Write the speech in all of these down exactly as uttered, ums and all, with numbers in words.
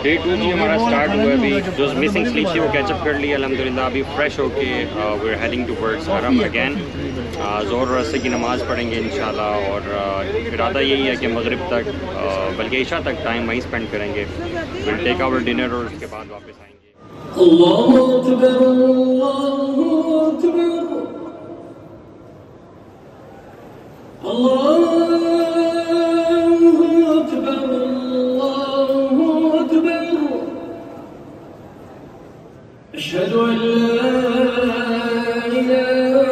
Day to भी हमारा start हुआ है। अभी जो मिसिंग स्लीप थी वो कैचअप कर लिया अल्हम्दुलिल्लाह। अभी फ्रेश होके वी आर हेडिंग टुवर्ड्स हरम अगेन। ज़ोहर और असर की नमाज़ पढ़ेंगे इंशाल्लाह और uh, इरादा यही है कि मगरिब तक uh, बल्कि इशा तक टाइम वहीं स्पेंड करेंगे। विल टेक आवर डिनर और उसके बाद वापस आएंगे। अल्लाहु अकबर, अल्लाहु अकबर, अल्लाहु अकबर, अल्लाहु अकबर, अशहदु अन ला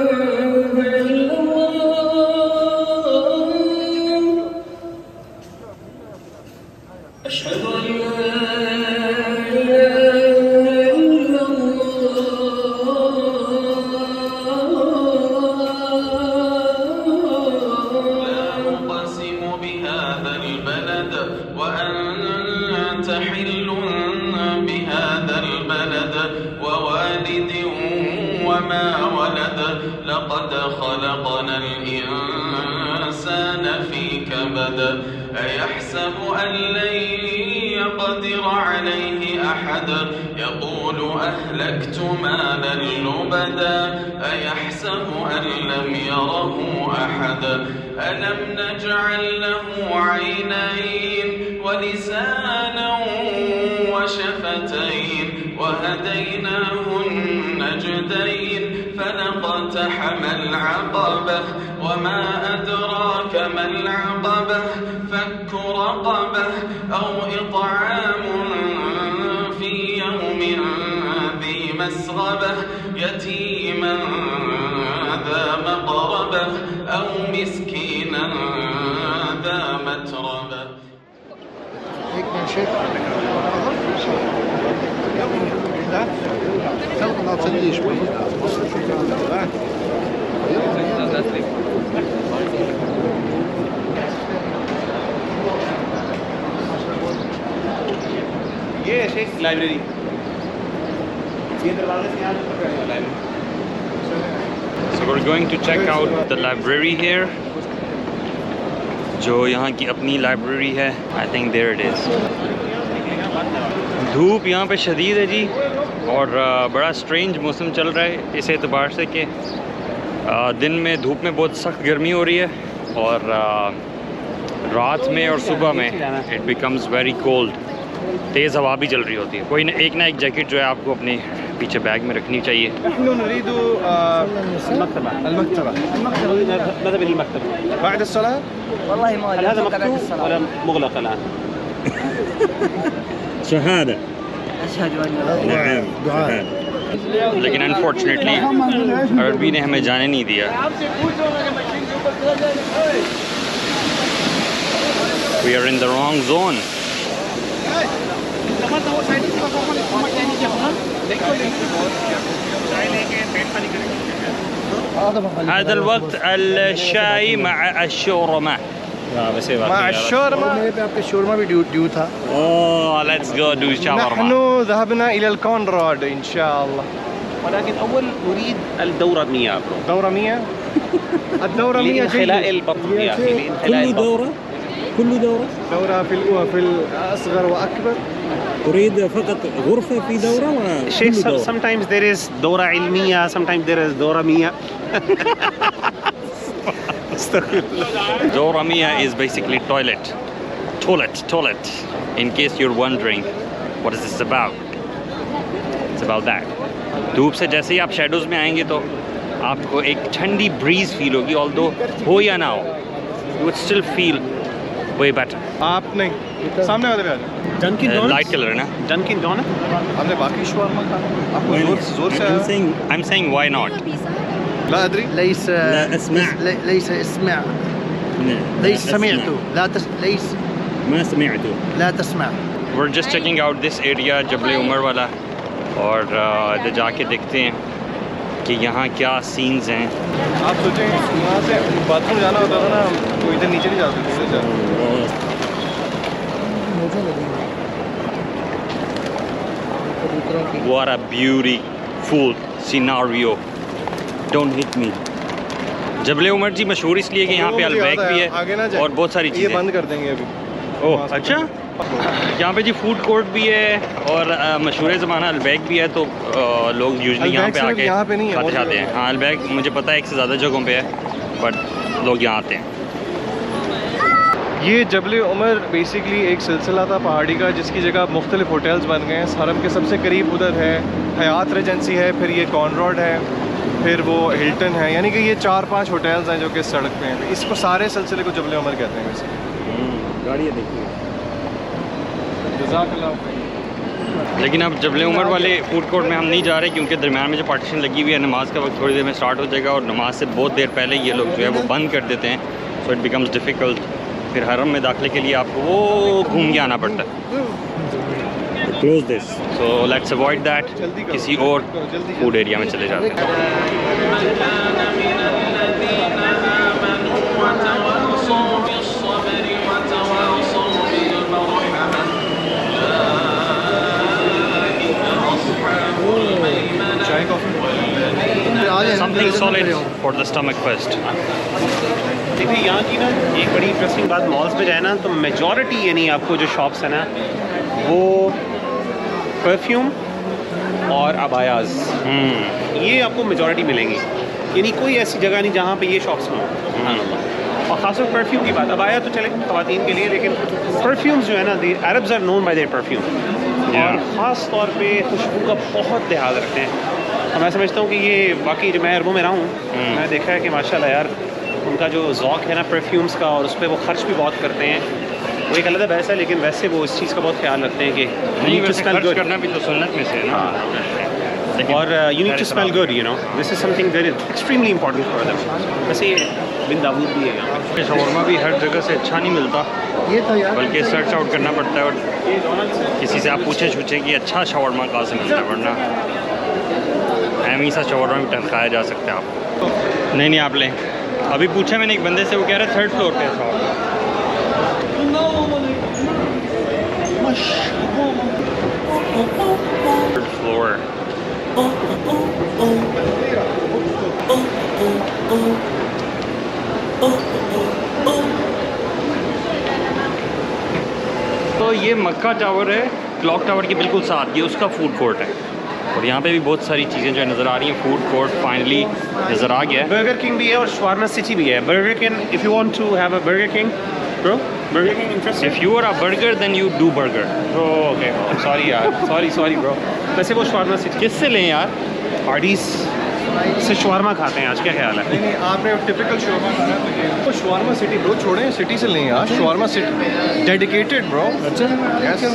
लक़द ख़लक़नल इंसान फ़ी कबद अयहसबु अन लन यक़दिर अलैहि अहद यक़ूलु अहलक्तु मालन लुबदा अयहसबु अन लम यरहु अहद अलम नजअल लहु ऐनैन वलिसानन वशफ़तैन वहदैनाहु النجدين فلقتحم العقبة وما أدراك ما العقبة فك رقبة أو إطعام في يوم ذي مسغبة يتيما ذا مقربة أو مسكينا ذا متربة. ये शेख लाइब्रेरी, ये दरवाजे से यहाँ तक है library. So we're going to check out the library here. जो यहाँ की अपनी लाइब्रेरी है। I think there it is. धूप यहाँ पे शदीद है जी और बड़ा स्ट्रेंज मौसम चल रहा है इस एतबार से कि दिन में धूप में बहुत सख्त गर्मी हो रही है और रात में और सुबह में इट बिकम्स वेरी कोल्ड। तेज़ हवा भी चल रही होती है। कोई ना एक ना एक जैकेट जो है आपको अपने पीछे बैग में रखनी चाहिए। शहादा लेकिन अनफॉर्चुनेटली अरबी ने हमें जाने नहीं दिया। We are in the wrong zone. هذا الوقت الشاي مع الشورما مع الشورما आपके शोरमा भी ड्यू ड्यू था। Oh, let's go do shawarma. نحن ذهبنا إلى الكونراد إن شاء الله. ولكن أول نريد الدورة مية برو. دورة مية؟ الدورة مية خلاء البطن يا أخي. كل دورة؟ كل دورة؟ دورة في الأولى في الأصغر وأكبر. تريد فقط غرفة في دورة ولا شيء sometimes there is دورة علمية sometimes there is دورة مية. Dora Mia is basically toilet. Toilet, toilet. In case you're wondering what is this about? It's about that. धूप से जैसे ही आप शेडोज में आएंगे तो आपको एक ठंडी ब्रीज फील होगी। ऑल्दो हो या ना हो, you would still feel way better. आप नहीं सामने वाले पे आ जाओ। डंकिन डोनट्स लाइट कलर है ना। डंकिन डोनट्स हमने बाकी शवारमा खाना आपको जोर जोर से। I'm saying I'm saying why not? لا أدري. ليس لا أسمع. ليس اسمع. ليس سمعته. لا تس ليس ما سمعته. لا تسمع. We're just checking out this area जबल उमर वाला और इधर जाके देखते हैं कि यहाँ क्या सीन्स हैं। आप सोचें यहाँ से बाथरूम जाना होता था ना तो इधर नीचे नहीं जाते थे। What a beautiful scenario. Don't hit me. जबल उमर जी मशहूर इसलिए कि यहाँ पे अलबैक भी है और बहुत सारी चीज़ें। ये बंद कर देंगे अभी। ओह अच्छा, यहाँ पे जी फूड कोर्ट भी है और मशहूर ज़माना अलबैग भी है, तो आ, लोग यूजली यहाँ पे आके यहाँ पे नहीं खाते जाते हैं। हाँ अलबैग मुझे पता है एक से ज़्यादा जगहों पे है, बट लोग यहाँ आते हैं। ये जबल उमर बेसिकली एक सिलसिला था पहाड़ी का, जिसकी जगह मुख्तलिफ होटल्स बन गए हैं। हरम के सबसे करीब उधर है हयात रेजेंसी है, फिर ये कॉनरॉड है, फिर वो हिल्टन है, यानी कि ये चार पांच होटल्स हैं जो कि सड़क पे हैं। इसको सारे सिलसिले को जबल उमर कहते हैं वैसे। गाड़ियाँ देखिए। लेकिन अब जबल उमर वाले फूड कोर्ट में हम नहीं जा रहे, क्योंकि दरम्यान में जो पार्टीशन लगी हुई है, नमाज का वक्त थोड़ी देर में स्टार्ट हो जाएगा और नमाज से बहुत देर पहले ये लोग जो है वो बंद कर देते हैं, सो इट बिकम्स डिफ़िकल्ट। फिर हरम में दाखिले के लिए आपको वो घूम के आना पड़ता है। Close this, so let's avoid that, किसी और फूड एरिया में चले जाते हैं। Something solid for the stomach first. देखिए यहाँ की ना एक बड़ी इंटरेस्टिंग बात, मॉल्स में जाए ना तो मेजॉरिटी यानी आपको जो शॉप्स है ना वो परफ्यूम और अबायाज, ये आपको मेजॉरिटी मिलेंगी। यानी कोई ऐसी जगह नहीं जहाँ पे ये शॉप्स ना हो। और ख़ासतौर परफ्यूम की बात, अबाया तो चले ख़वातीन के लिए, लेकिन परफ्यूम्स जो है ना, the Arabs are known by their perfume, और ख़ास तौर पे खुशबू का बहुत लिहाज रखते हैं। और मैं समझता हूँ कि ये वाकई जो मैं अरबों में रहा हूँ, मैं देखा है कि माशाल्लाह यार उनका जो ज़ौक़ है ना परफ्यूम्स का, और उस पर वो खर्च भी बहुत करते हैं, वो एक अलग बहस है, लेकिन वैसे वो इस चीज़ का बहुत ख्याल रखते हैं कि नहीं, वैसे खर्च करना भी तो सुन्नत में से है ना। और you need to smell good, you know, this is something that is extremely important for them. वैसे ये बिन दाऊद भी है यहाँ पे। शवरमा भी हर जगह से अच्छा नहीं मिलता, बल्कि सर्च आउट करना पड़ता है, और किसी से आप पूछे छूछे कि अच्छा शवरमा कहाँ से मिलता है, वरना हमेशा शवरमा भी टनखाया जा सकता है आपको। नहीं नहीं आप लें, अभी पूछा मैंने एक बंदे से, वो कह रहे थर्ड फ्लोर पे है शवरमा। Third floor. तो ये मक्का टावर है, क्लॉक टावर के बिल्कुल साथ, ये उसका फूड कोर्ट है, और यहाँ पे भी बहुत सारी चीज़ें जो नज़र आ रही हैं। फूड कोर्ट फाइनली नज़र आ गया है। बर्गर किंग भी है और शवारमा सिटी भी है। Burger King, if you want to have a Burger King bro, Burger King interesting. If you are a burger then you do burger. Okay sorry यार, sorry sorry bro. वैसे वो shawarma city किससे लें यार? Parties से shawarma खाते हैं आज, क्या ख्याल है? नहीं नहीं, आपने टिपिकल शवारमा खाना है तो ये तो शवारमा सिटी ब्रो, छोड़ें सिटी से लें यार। Shawarma city dedicated bro. अच्छा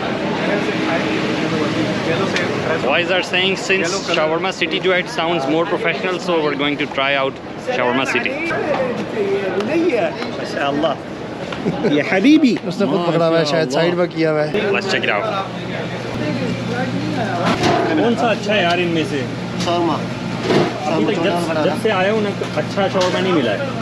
Boys are saying since shawarma city to it sounds more professional, so we're going to try out shawarma city. माशाअल्लाह ये हबीबी उसने खुद पकड़ा हुआ है, शायद साइड पर किया हुआ है। Let's check it out. कौन सा अच्छा है यार इनमें से? शौरमा अभी तक जब जब से आया हूँ ना अच्छा शौरमा नहीं मिला है।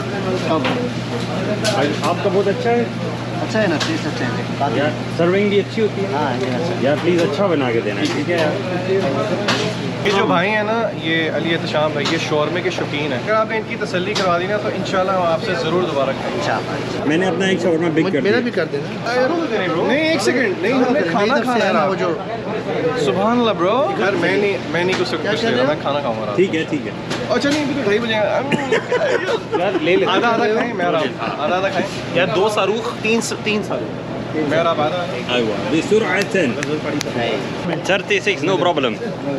आपका बहुत अच्छा है। अच्छा है ना, टेस्ट अच्छा है यार, सर्विंग भी अच्छी होती है। हाँ ये अच्छा। यार प्लीज़ अच्छा बना के देना, ठीक है यार। ये जो भाई हैं ना, ये अली एहतशाम भाई, ये शौरमे के शौकीन हैं। अगर आपने इनकी तसल्ली करवा दी ना तो इंशाल्लाह हम आपसे ज़रूर दोबारा खाएंगे। मैंने अपना एक शौरमा बिग कर मेरा दिया। भी कर देना। नहीं एक सेकंड, नहीं हमने खाना खाना है वो जो सुभान अल्लाह ब्रो। यार मैं नहीं मैं नहीं कुछ कुछ ले रहा, मैं खाना खाऊंगा। ठीक है ठीक है। अच्छा नहीं अभी तो ढाई बजे यार ले ले, आधा आधा खाएं, मैं आराम आधा आधा खाएं, यार दो सारूख, तीन तीन सारूख। मैं आराम आधा। अयवा बिसुरअत thirty-six, no problem.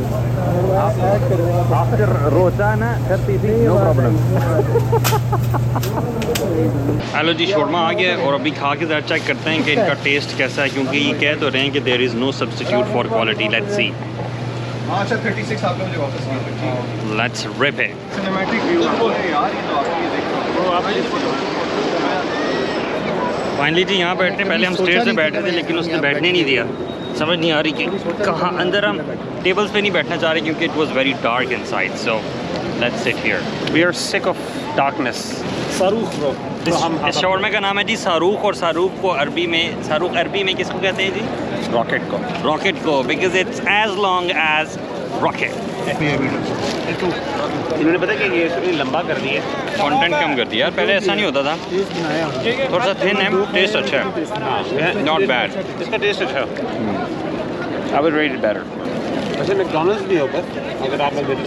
आफ्टर रोजाना thirty-six नो प्रॉब्लम। हेलो जी, शौरमा आ गया है और अभी खा के ज़रा चेक करते हैं कि इनका टेस्ट कैसा है, क्योंकि ये कह तो रहे हैं कि there is no substitute for quality. Let's see. अच्छा छत्तीस आपने मुझे वापस किया। Let's rip it. Cinematic view यार, ये तो आप ये देखो आप। फाइनली जी यहाँ बैठने, पहले हम स्टेज पे बैठे थे लेकिन उसने बैठने नहीं दिया। समझ नहीं आ रही कि कहाँ अंदर हम टेबल्स पे नहीं बैठना चाह रहे क्योंकि it was very dark inside, so let's sit here. We are sick of darkness. Sarukh bro, इस शौरमा का नाम है जी सारूख, और सारूख को अरबी में, सारूख अरबी में किसको कहते हैं जी? रॉकेट को। रॉकेट को, because it's as long as rocket. इन्होंने पता कि ये थोड़ी लंबा कर दिया, कंटेंट कम कर दिया यार, पहले ऐसा नहीं होता था, थोड़ा सा थिन है, टेस्ट अच्छा है, नॉट बैड। इसका टेस्ट अच्छा है। I will rate it better. अच्छा मैकडॉनल्ड्स भी होगा अगर आप लोग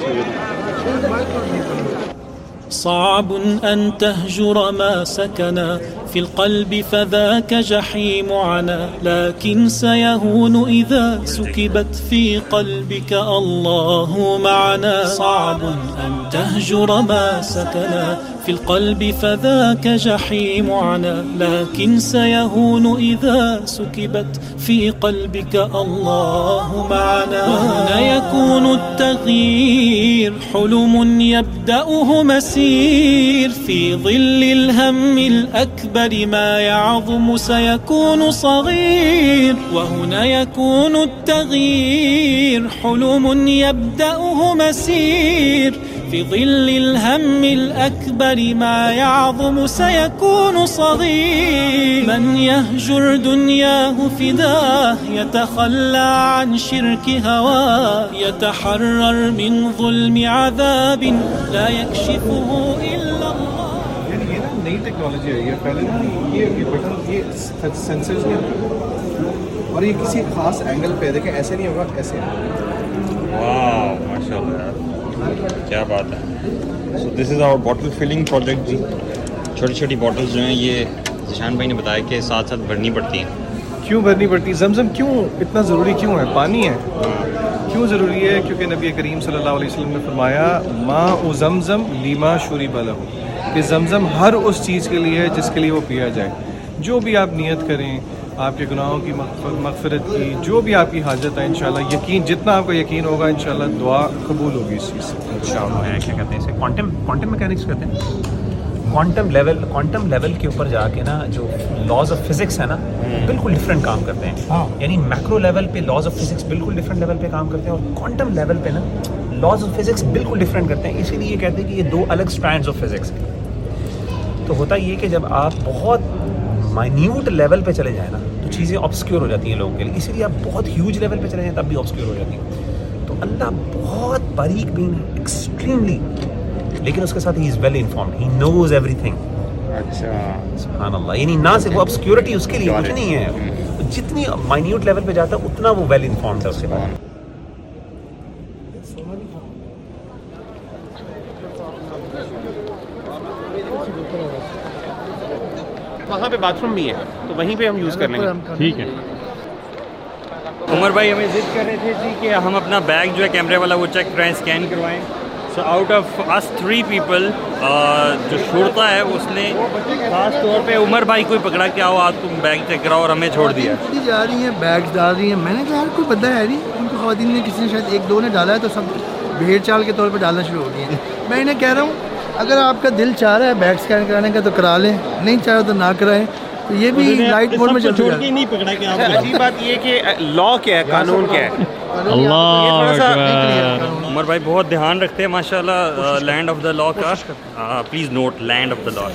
صعب أن تهجر ما سكن في القلب فذاك جحيم عنا لكن سيهون إذا سكبت في قلبك الله معنا صعب أن تهجر ما سكن في القلب فذاك جحيم عنا لكن سيهون إذا سكبت في قلبك الله معنا وهنا يكون التغيير حلم يبدأه مسير في ظل الهم الأكبر ما يعظم سيكون صغير وهنا يكون التغيير حلم يبدأه مسير في ظل الهم الأكبر ما يعظم سيكون صغير من يهجر دنياه فداه يتخلى عن شرك هواه يتحرر من ظلم عذاب لا يكشفه إلا الله। ये ना नई टेक्नोलॉजी आई है, पहले ना ये ये बटन ये सेंसर्स नहीं और ये किसी खास एंगल पे देखें, ऐसे नहीं होगा, ऐसे। वाह माशाल्लाह यार, क्या बात है। So this is our bottle filling project जी। छोटी छोटी बॉटल्स जो हैं ये जिशान भाई ने बताया कि साथ साथ भरनी पड़ती हैं। क्यों भरनी पड़ती? जमजम क्यों इतना ज़रूरी क्यों है? पानी है, क्यों ज़रूरी है? क्योंकि नबी करीम सल्लल्लाहु अलैहि वसल्लम ने फरमाया माँ उ जमजम लीमा शुरिबा लहू, कि जमजम हर उस चीज़ के लिए है जिसके लिए वो पिया जाए। जो भी आप नियत करें, आपके गुनाहों की मग़फ़िरत की, जो भी आपकी हाजत है, इंशाल्लाह यकीन, जितना आपको यकीन होगा इंशाल्लाह दुआ कबूल होगी इस चीज़ से इंशाल्लाह। क्या कहते हैं इसे, क्वांटम क्वांटम मैकेनिक्स कहते हैं। क्वांटम लेवल क्वांटम लेवल के ऊपर जाके ना जो लॉज ऑफ फिजिक्स है ना बिल्कुल डिफरेंट काम करते हैं। यानी मैक्रो लेवल पे लॉज ऑफ फिजिक्स बिल्कुल डिफरेंट लेवल पे काम करते हैं और क्वांटम लेवल पे ना लॉज ऑफ फिजिक्स बिल्कुल डिफरेंट करते हैं। इसीलिए ये कहते हैं कि ये दो अलग स्ट्रैंड्स ऑफ फिजिक्स हैं। तो होता ये कि जब आप बहुत माइन्यूट लेवल पे चले जाए ना तो चीज़ें ऑब्सक्योर हो जाती हैं लोगों के लिए, इसीलिए आप बहुत ह्यूज लेवल पे चले जाएं तब भी ऑब्सक्योर हो जाती हैं। तो अल्लाह बहुत बारीक बीन है, एक्सट्रीमली, लेकिन उसके साथ ही is well informed, he knows everything. अच्छा सुभान अल्लाह, यानी ना सिर्फ वो ऑब्सक्योरिटी उसके लिए कुछ नहीं है, तो जितनी माइन्यूट लेवल पे जाता है उतना वो वेल इन्फॉर्म्ड है उसके बाद। वहाँ पे बाथरूम भी है तो वहीं पे हम यूज़ कर लेंगे। ठीक है। उमर भाई हमें जिद कर रहे थे जी कि हम अपना बैग जो है कैमरे वाला वो चेक कराएं, स्कैन करवाएं। So out of us three people जो शुरता है उसने खास तौर पे उमर भाई को पकड़ा कि आओ आज तुम बैग चेक कराओ और हमें छोड़ दिया। जा रही हैं, बैग्स डाल रही हैं। मैंने कहा यार कोई बंदा है नहीं, उनको ख़वातीन ने किसी ने शायद एक दो ने डाला है तो सब भेड़ चाल के तौर पर डालना शुरू हो गई हैं। मैं इन्हें कह रहा हूँ अगर आपका दिल चाह रहा है बैग स्कैन कराने का तो करा लें, नहीं चाह रहा तो ना कराएं। तो ये भी लाइट मोड में चलता है। नहीं पकड़ा कि आप अजीब बात ये कि लॉ क्या है, कानून क्या है। अल्लाह उमर भाई बहुत ध्यान रखते हैं माशाल्लाह लैंड ऑफ द लॉ का। Please note land of the law.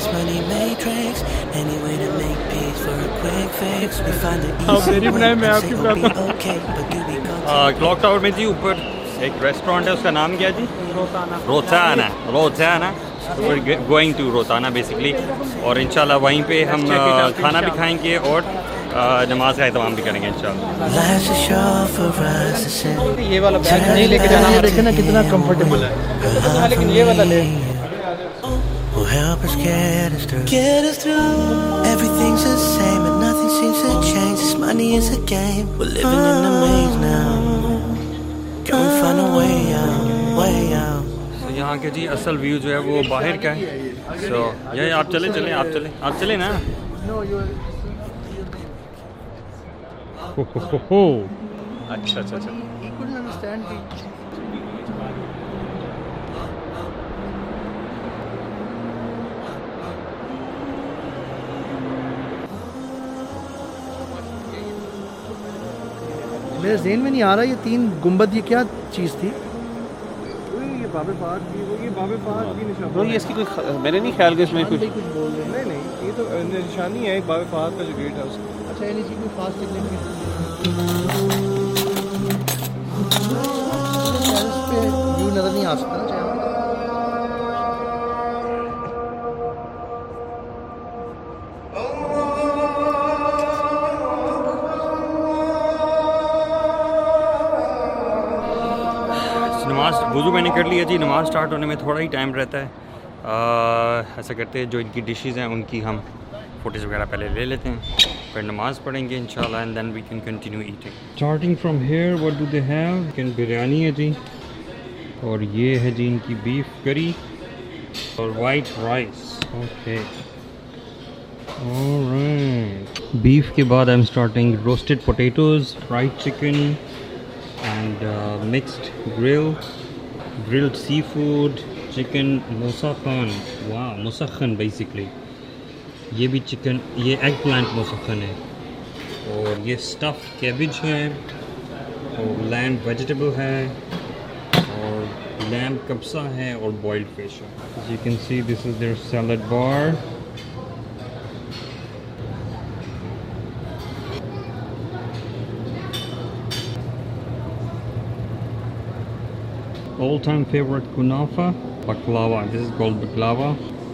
Clock tower में जी ऊपर एक रेस्टोरेंट है, उसका नाम क्या जी? Rotana. Rotana Rotana going to Rotana basically, और इंशाल्लाह वहीं पे हम खाना भी खाएंगे और नमाज का एहतमाम भी करेंगे इंशाल्लाह। ये वाला बैग नहीं लेके जाना, देखे ना कितना कंफर्टेबल है, लेकिन ये वाला ले। Will help us get us through. Get us through. Everything's the same and nothing seems to change. This money is a game. We're living in a maze now. Can we find a way out? Way out. So यहाँ के जी असल view जो है वो बाहर का है। So ये आप चले चले आप चले आप चले ना। अच्छा अच्छा अच्छा। मेरे ज़हन में नहीं आ रहा ये तीन गुंबद ये क्या चीज़ थी? ये बाबे फहद की वो ये बाबे फहद की निशानी। तो ये इसकी कोई मैंने नहीं ख्याल कि इसमें कुछ कुछ बोल रहे हैं। नहीं नहीं ये तो निशानी है एक बाबे फहद का जो गेट है उसका। अच्छा यानी कोई खास सिग्नेचर आ सकता है ना। नमाज वज़ू मैंने कर लिया जी। नमाज़ स्टार्ट होने में थोड़ा ही टाइम रहता है। आ, ऐसा करते हैं जो इनकी डिशेस हैं उनकी हम फोटोज़ वगैरह पहले ले लेते हैं, फिर नमाज़ पढ़ेंगे इंशाल्लाह, and then we can continue eating. Starting from here what do they have? Chicken biryani है जी, और ये है जी इनकी बीफ करी और white rice. Okay alright. Beef के बाद I am starting roasted potatoes, fried chicken and uh, mixed grill, grilled seafood, chicken musakhan. Wow, musakhan basically. ये भी चिकन, ये एग प्लांट musakhan है, और ये stuffed cabbage है, और lamb vegetable है, और lamb kabsa है, और boiled fish है. As you can see, this is their salad bar. All-time favorite kunafa, baklava. This is called baklava.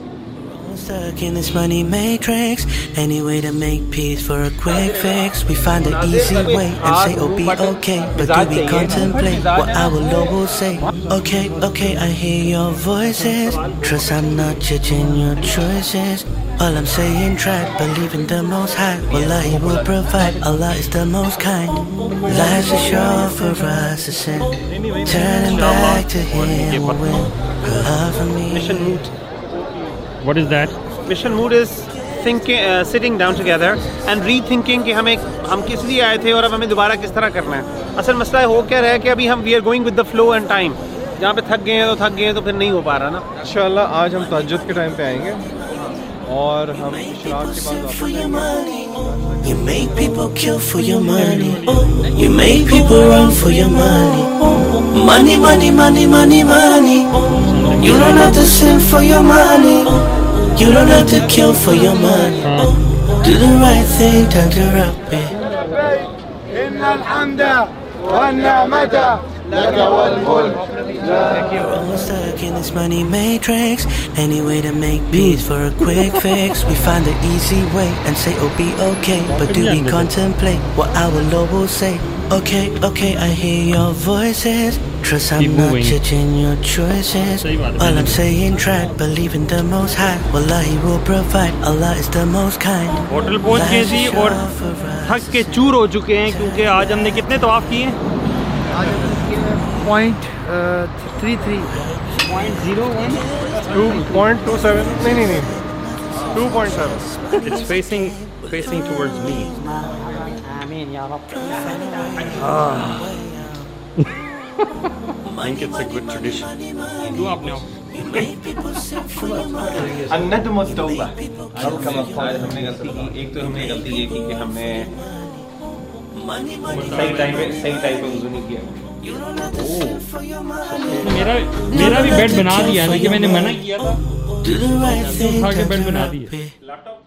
Stuck in this money matrix. Any way to make peace for a quick fix. We find the easy way and say, oh, be okay. But do we contemplate what our Lord will say? Okay, okay, I hear your voices. Trust I'm not judging your choices. All I'm saying, try, believe in the Most High. Wallah, He will provide. Allah is the most kind. Life's a show for us to sin. Turning back to Him will win. Love for me. Mission mood. What is that? Mission mood is thinking, uh, sitting down together and rethinking कि हम एक हम किस लिए आए थे और अब हमें दोबारा किस तरह करना है। असल मसला हो क्या रहा है कि अभी हम we are going with the flow and time. जहाँ पे थक गए हैं तो थक गए हैं, तो फिर नहीं हो पा रहा ना। इंशाल्लाह आज हम तहज्जुद के टाइम पे आएंगे और हम इशराक के बाद वापस जाएंगे। You make people kill for your money. You make people run for your money. Money, money, money, money, money. You don't have to sin for your money. You don't have to kill for your money. Do the right thing, turn to Rabbi. Inna al-hamda wa ni'mata laka wal mulk. We're stuck in this money matrix. Any way to make peace for a quick fix. We find the easy way and say, oh, be okay. But do we contemplate what our Lord will say? Okay, okay, I hear your voices. Trust I'm not judging your choices. All I'm saying, try, believe in the Most High. Wallah, He will provide. Allah is the most kind. Hotel पहुंच गए जी और थक के चूर हो चुके हैं, क्योंकि आज हमने कितने तवाफ किए हैं? आज point three three point zero one two point two seven नहीं नहीं नहीं two point seven. It's facing facing towards me. I think it's a good tradition. Do आपने अन्नदम तौबा। अब कम हमने गलती की, एक तो हमने गलती ये की कि हमने सही टाइम पे सही टाइम पे वुज़ू नहीं किया। मेरा मेरा भी बेड बना दिया, लेकिन मैंने मना किया था, उठा के बेड बना दिया।